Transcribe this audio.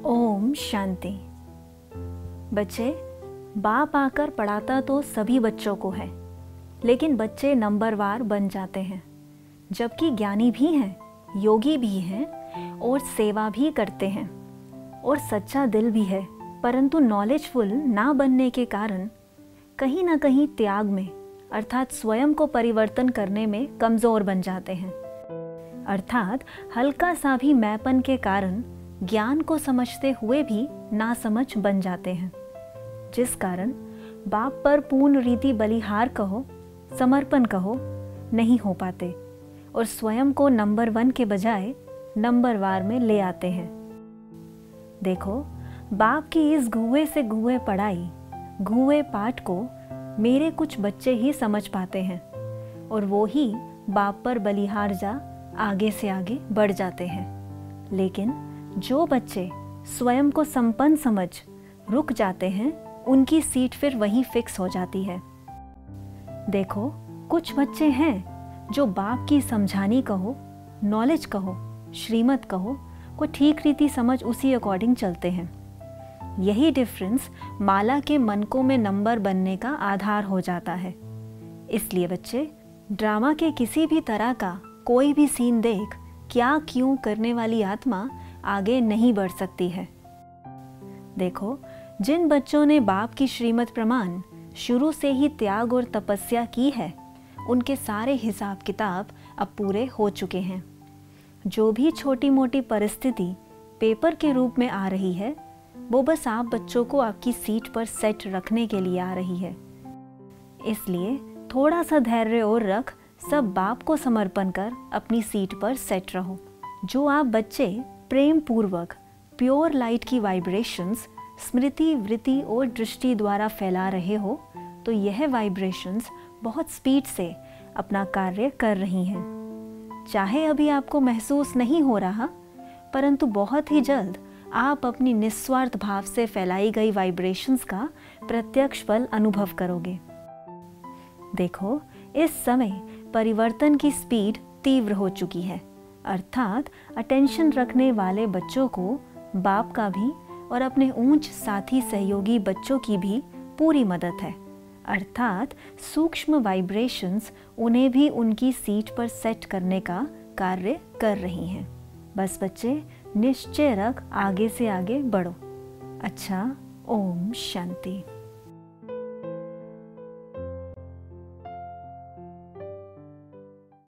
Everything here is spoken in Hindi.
ओम शांति। बच्चे, बाप आकर पढ़ाता तो सभी बच्चों को है, लेकिन बच्चे नंबरवार बन जाते हैं। जबकि ज्ञानी भी हैं, योगी भी हैं और सेवा भी करते हैं और सच्चा दिल भी है, परंतु नॉलेजफुल ना बनने के कारण कहीं ना कहीं त्याग में अर्थात स्वयं को परिवर्तन करने में कमज़ोर बन जाते हैं। अर्थात हल्का सा भी मैंपन के कारण ज्ञान को समझते हुए भी नासमझ बन जाते हैं, जिस कारण बाप पर पूर्ण रीति बलिहार कहो, समर्पण कहो, नहीं हो पाते और स्वयं को नंबर 1 के बजाय नंबरवार में ले आते हैं। देखो, बाप की इस गुए से गुए पढ़ाई, गुए पाठ को मेरे कुछ बच्चे ही समझ पाते हैं और वो ही बाप पर बलिहार जा आगे से आगे बढ़ जाते हैं। लेकिन जो बच्चे स्वयं को संपन्न समझ रुक जाते हैं, उनकी सीट फिर वहीं फिक्स हो जाती है। देखो, कुछ बच्चे हैं जो बाप की समझानी कहो, नॉलेज कहो, श्रीमत कहो, को ठीक रीति समझ उसी अकॉर्डिंग चलते हैं। यही डिफरेंस माला के मनकों में नंबर बनने का आधार हो जाता है। इसलिए बच्चे, ड्रामा के किसी भी तरह का कोई भी सीन देख क्या क्यों करने वाली आत्मा आगे नहीं बढ़ सकती है। देखो, जिन बच्चों ने बाप की श्रीमत प्रमाण शुरू से ही त्याग और तपस्या की है, उनके सारे हिसाब किताब अब पूरे हो चुके हैं। जो भी छोटी मोटी परिस्थिति पेपर के रूप में आ रही है, वो बस आप बच्चों को आपकी सीट पर सेट रखने के लिए आ रही है। इसलिए थोड़ा सा धैर्य और रख सब बाप को समर्पण कर अपनी सीट पर सेट रहो। जो आप बच्चे प्रेम पूर्वक प्योर लाइट की वाइब्रेशंस स्मृति, वृत्ति और दृष्टि द्वारा फैला रहे हो, तो यह वाइब्रेशंस बहुत स्पीड से अपना कार्य कर रही हैं। चाहे अभी आपको महसूस नहीं हो रहा, परंतु बहुत ही जल्द आप अपनी निस्वार्थ भाव से फैलाई गई वाइब्रेशंस का प्रत्यक्ष फल अनुभव करोगे। देखो, इस समय परिवर्तन की स्पीड तीव्र हो चुकी है, अर्थात अटेंशन रखने वाले बच्चों को बाप का भी और अपने ऊंच साथी सहयोगी बच्चों की भी पूरी मदद है। अर्थात सूक्ष्म वाइब्रेशंस उन्हें भी उनकी सीट पर सेट करने का कार्य कर रही हैं। बस बच्चे, निश्चय रख आगे से आगे बढ़ो। अच्छा, ओम शांति।